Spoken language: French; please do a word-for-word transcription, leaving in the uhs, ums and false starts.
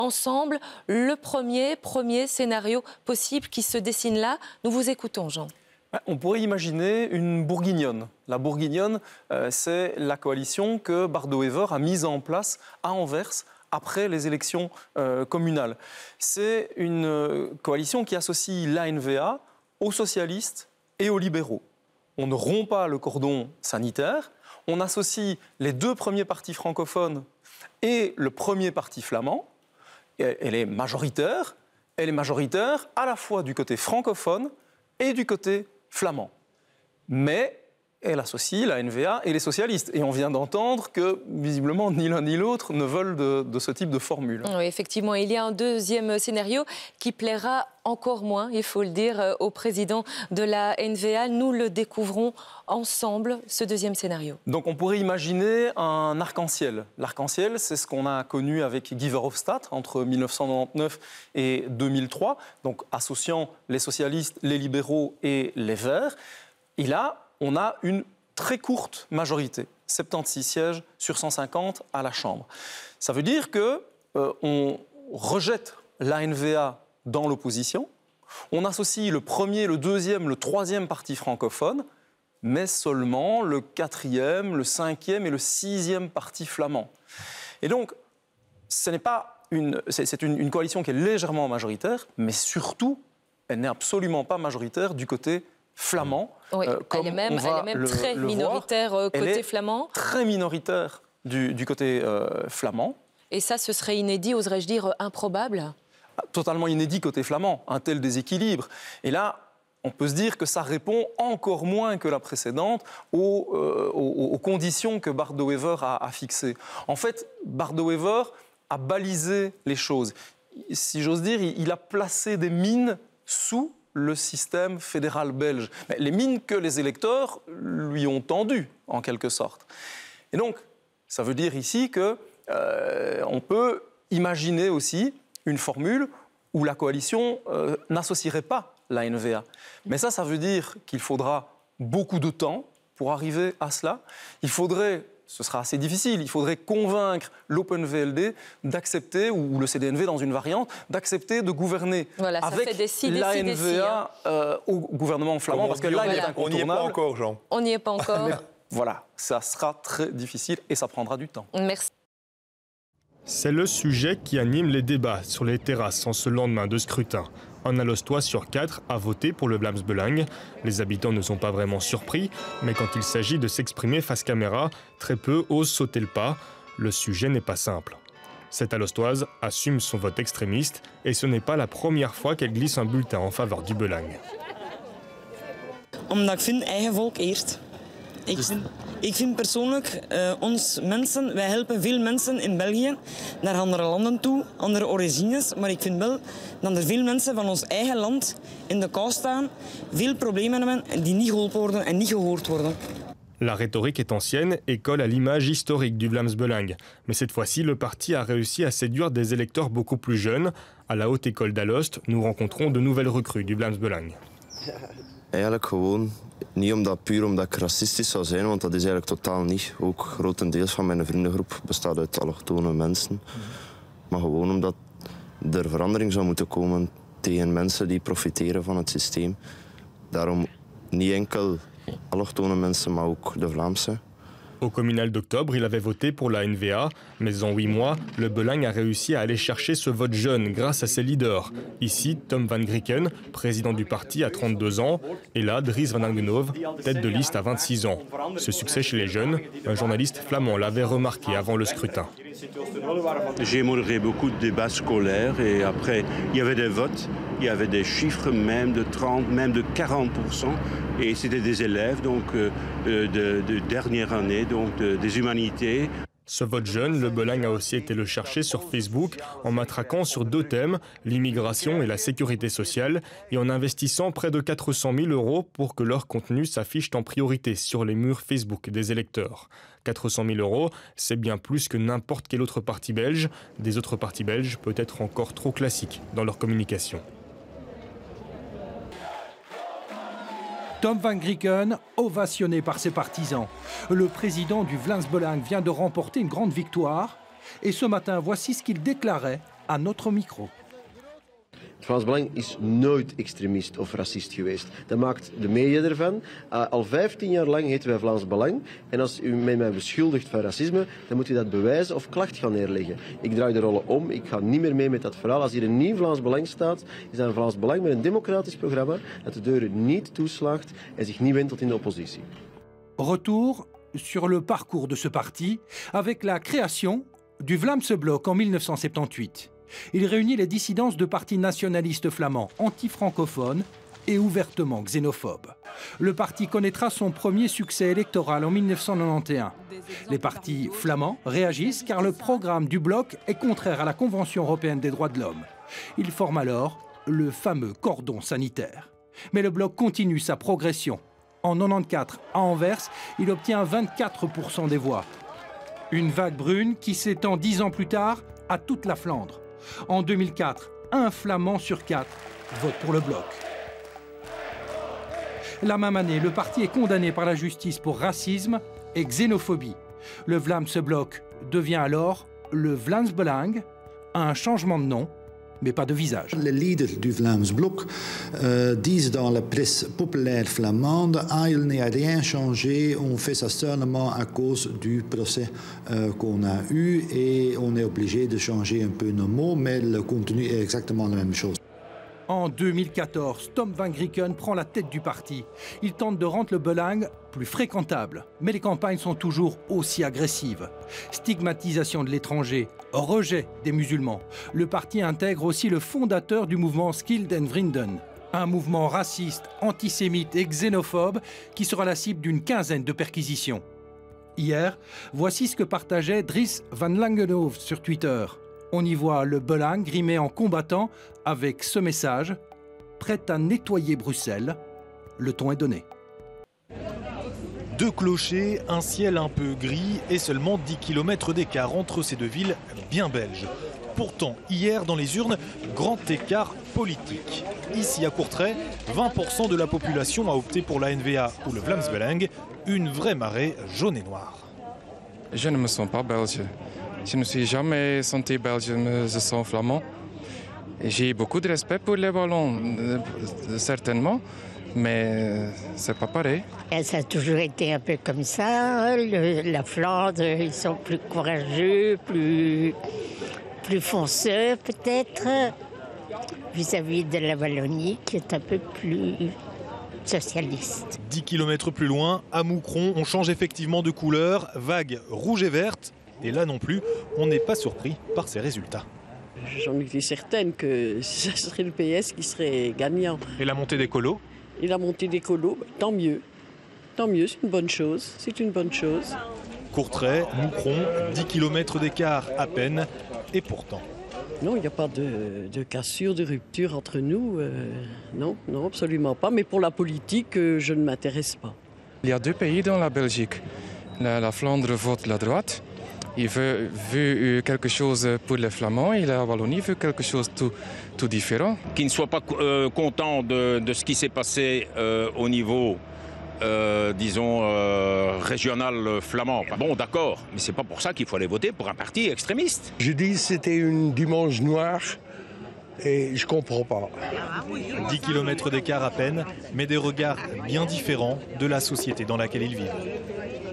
ensemble le premier, premier scénario possible qui se dessine là. Nous vous écoutons, Jean. On pourrait imaginer une bourguignonne. La bourguignonne, euh, c'est la coalition que Bardo-Wever a mise en place à Anvers après les élections euh, communales. C'est une euh, coalition qui associe l'A N V A aux socialistes et aux libéraux. On ne rompt pas le cordon sanitaire, on associe les deux premiers partis francophones et le premier parti flamand. Elle est majoritaire, elle est majoritaire à la fois du côté francophone et du côté flamand. Mais elle associe la N V A et les socialistes. Et on vient d'entendre que, visiblement, ni l'un ni l'autre ne veulent de, de ce type de formule. Oui, effectivement, il y a un deuxième scénario qui plaira encore moins, il faut le dire, au président de la N V A. Nous le découvrons ensemble, ce deuxième scénario. Donc on pourrait imaginer un arc-en-ciel. L'arc-en-ciel, c'est ce qu'on a connu avec Guy Verhofstadt entre mille neuf cent quatre-vingt-dix-neuf et deux mille trois, donc associant les socialistes, les libéraux et les Verts. Et là, on a une très courte majorité, soixante-seize sièges sur cent cinquante à la Chambre. Ça veut dire qu'on euh, rejette l'A N V A dans l'opposition, on associe le premier, le deuxième, le troisième parti francophone, mais seulement le quatrième, le cinquième et le sixième parti flamand. Et donc, ce n'est pas une, c'est une, une coalition qui est légèrement majoritaire, mais surtout, elle n'est absolument pas majoritaire du côté flamand. Oui, euh, comme elle est même, elle est même le, très le minoritaire voir, côté flamand. Très minoritaire du, du côté euh, flamand. Et ça, ce serait inédit, oserais-je dire, improbable? Totalement inédit côté flamand, un tel déséquilibre. Et là, on peut se dire que ça répond encore moins que la précédente aux, euh, aux, aux conditions que Bardo-Wever a, a fixées. En fait, Bardo-Wever a balisé les choses. Si j'ose dire, il, il a placé des mines sous le système fédéral belge. Mais les mines que les électeurs lui ont tendues, en quelque sorte. Et donc, ça veut dire ici qu'on euh, peut imaginer aussi une formule où la coalition euh, n'associerait pas la N V A. Mais ça, ça veut dire qu'il faudra beaucoup de temps pour arriver à cela. Il faudrait, ce sera assez difficile, il faudrait convaincre l'Open V L D d'accepter, ou le C D N V dans une variante, d'accepter de gouverner voilà, avec la N V A euh, au gouvernement flamand, parce que là, il est incontournable. On n'y est pas encore, Jean. On n'y est pas encore. Mais voilà, ça sera très difficile et ça prendra du temps. Merci. C'est le sujet qui anime les débats sur les terrasses en ce lendemain de scrutin. Un Alostois sur quatre a voté pour le Vlaams-Belang. Les habitants ne sont pas vraiment surpris, mais quand il s'agit de s'exprimer face caméra, très peu osent sauter le pas. Le sujet n'est pas simple. Cette Alostoise assume son vote extrémiste et ce n'est pas la première fois qu'elle glisse un bulletin en faveur du Belang. Omdat ik vind eigen volk eerst. Ik vind, ik vind persoonlijk, uh, ons mensen, wij helpen veel mensen in België naar andere landen toe, andere origines. Maar ik vind wel dat er veel mensen van ons eigen land in de kou staan, veel problemen hebben die niet geholpen worden en niet gehoord worden. La rhétorique est ancienne et colle à l'image historique du Vlaams-Belang. Mais cette fois-ci, le parti a réussi à séduire des électeurs beaucoup plus jeunes. À la Haute École d'Alost, nous rencontrons de nouvelles recrues du Vlaams-Belang. Eigenlijk gewoon, niet omdat, puur omdat ik racistisch zou zijn, want dat is eigenlijk totaal niet. Ook grotendeels van mijn vriendengroep bestaat uit allochtone mensen. Maar gewoon omdat er verandering zou moeten komen tegen mensen die profiteren van het systeem. Daarom niet enkel allochtone mensen, maar ook de Vlaamse. Au communal d'octobre, il avait voté pour la N V A, mais en huit mois, le Belang a réussi à aller chercher ce vote jeune grâce à ses leaders. Ici, Tom van Grieken, président du parti à trente-deux ans, et là, Dries van Angenhove, tête de liste à vingt-six ans. Ce succès chez les jeunes, un journaliste flamand l'avait remarqué avant le scrutin. J'ai modéré beaucoup de débats scolaires et après, il y avait des votes, il y avait des chiffres même de trente, même de quarante pour cent. Et c'était des élèves donc, euh, de, de dernière année, donc de, des humanités. Ce vote jeune, le Belang a aussi été le chercher sur Facebook en matraquant sur deux thèmes, l'immigration et la sécurité sociale, et en investissant près de quatre cent mille euros pour que leur contenu s'affiche en priorité sur les murs Facebook des électeurs. quatre cent mille euros, c'est bien plus que n'importe quel autre parti belge, des autres partis belges peut-être encore trop classiques dans leur communication. Tom van Grieken, ovationné par ses partisans. Le président du Vlaams-Belang vient de remporter une grande victoire. Et ce matin, voici ce qu'il déclarait à notre micro. Het Vlaams Belang is nooit extremist of racist geweest. Dat maakt de media ervan. Uh, al vijftien jaar lang heten wij Vlaams Belang. En als u mij beschuldigt van racisme, dan moet u dat bewijzen of klacht gaan neerleggen. Ik draai de rollen om. Ik ga niet meer mee met dat verhaal. Als hier een nieuw Vlaams Belang staat, is dat een Vlaams Belang met een democratisch programma dat de deuren niet toeslaagt en zich niet wendt tot in de oppositie. Retour sur le parcours de ce parti avec la création du Vlaamse Blok en mille neuf cent soixante-dix-huit. Il réunit les dissidences de partis nationalistes flamands anti-francophones et ouvertement xénophobes. Le parti connaîtra son premier succès électoral en mille neuf cent quatre-vingt-onze. Les partis flamands réagissent car le programme du bloc est contraire à la Convention européenne des droits de l'homme. Il forme alors le fameux cordon sanitaire. Mais le bloc continue sa progression. En mille neuf cent quatre-vingt-quatorze, à Anvers, il obtient vingt-quatre pour cent des voix. Une vague brune qui s'étend dix ans plus tard à toute la Flandre. En deux mille quatre, un Flamand sur quatre vote pour le bloc. La même année, le parti est condamné par la justice pour racisme et xénophobie. Le Vlaamse Blok devient alors le Vlaams Belang, un changement de nom, mais pas de visage. Les leaders du Vlaams Blok euh, disent dans la presse populaire flamande « Ah, il n'y a rien changé, on fait ça seulement à cause du procès euh, qu'on a eu et on est obligé de changer un peu nos mots, mais le contenu est exactement la même chose. » En deux mille quatorze, Tom van Grieken prend la tête du parti. Il tente de rendre le Belang plus fréquentable, mais les campagnes sont toujours aussi agressives. Stigmatisation de l'étranger, rejet des musulmans. Le parti intègre aussi le fondateur du mouvement Skild en Vrienden, un mouvement raciste, antisémite et xénophobe qui sera la cible d'une quinzaine de perquisitions. Hier, voici ce que partageait Dries van Langenhoven sur Twitter. On y voit le Belang grimé en combattant avec ce message « Prêt à nettoyer Bruxelles, le ton est donné ». Deux clochers, un ciel un peu gris et seulement dix kilomètres d'écart entre ces deux villes bien belges. Pourtant, hier, dans les urnes, grand écart politique. Ici, à Courtrai, vingt pour cent de la population a opté pour la N V A ou le Vlaams Belang, une vraie marée jaune et noire. Je ne me sens pas belge. Je ne me suis jamais senti belge, je me sens flamand. J'ai beaucoup de respect pour les Wallons, certainement, mais c'est pas pareil. Et ça a toujours été un peu comme ça. Le, la Flandre, ils sont plus courageux, plus, plus fonceux peut-être, vis-à-vis de la Wallonie qui est un peu plus socialiste. dix kilomètres plus loin, à Moucron, on change effectivement de couleur, vague rouge et verte. Et là non plus, on n'est pas surpris par ces résultats. J'en étais certaine que ce serait le P S qui serait gagnant. Et la montée des colos ? Et la montée des colos, tant mieux. Tant mieux, c'est une bonne chose. C'est une bonne chose. Courtrai, Moucron, dix kilomètres d'écart à peine, et pourtant. Non, il n'y a pas de, de cassure, de rupture entre nous. Euh, non, non, absolument pas. Mais pour la politique, euh, je ne m'intéresse pas. Il y a deux pays dans la Belgique. La, la Flandre vote la droite. Il veut, veut quelque chose pour les Flamands et la Wallonie veut quelque chose de tout, tout différent. Qui ne soit pas euh, content de, de ce qui s'est passé euh, au niveau, euh, disons, euh, régional flamand. Bon, d'accord, mais c'est pas pour ça qu'il faut aller voter pour un parti extrémiste. Je dis que c'était une dimanche noire et je comprends pas. dix kilomètres d'écart à peine, mais des regards bien différents de la société dans laquelle ils vivent.